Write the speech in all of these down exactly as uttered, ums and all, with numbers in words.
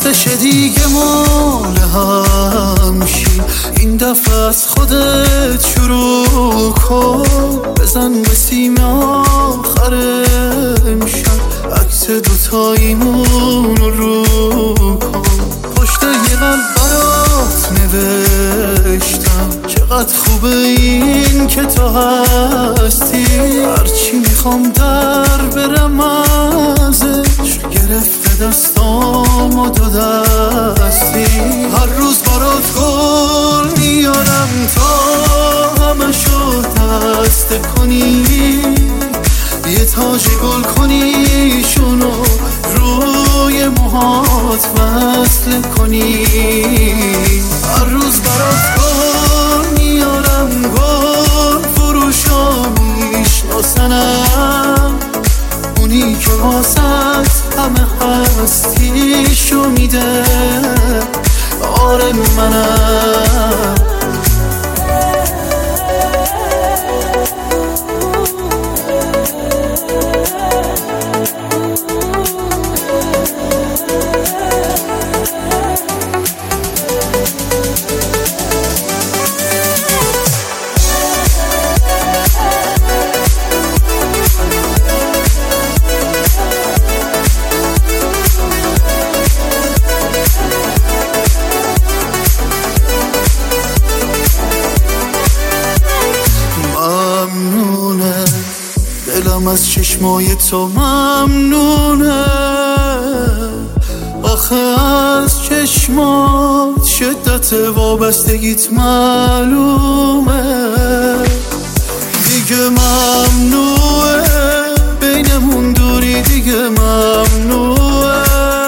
وقتش دیگه مال همشی، این دفعه از خودت شروع کن. بزن به سیم آخر امشب، عکس دوتاییمون رو کن. پشت یه قلب برات نوشتم، چقدر خوبه این که تو هستی. هرچی میخوام در برم ازش، گرفته دستام و دو دستی. هر روز برات گل میارم تا همه شو دسته کنی، یه تاج گل کنی شونو روی موهات وصل کنی. هر روز برات گل میارم، گل فروشا میشناسنم، اونی که واسط همه هستیشو میده. آره منم دلم از چشمای تو ممنونه. آخه از چشمات شدت وابستگیت معلومه. دیگه ممنوعه بینمون دوری، دیگه ممنوعه.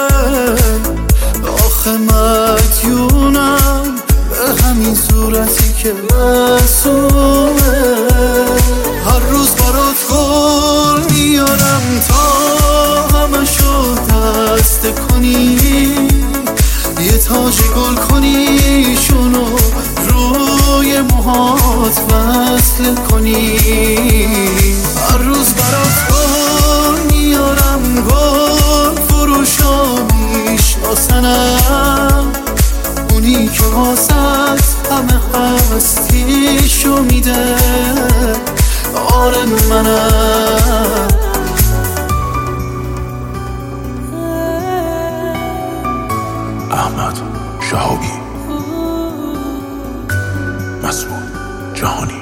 آخه مدیونم به همین صورتی که معصومه. هر روز برات گل میارم تا همه شو دسته کنی، یه تاج گل کنی شونو روی موهات وصل کنی. هر روز برات گل میارم، گل فروشا میشناسنم، اونی که واسط همه هستیشو میده. آره منم احمد شهابی، مسعود جهانی.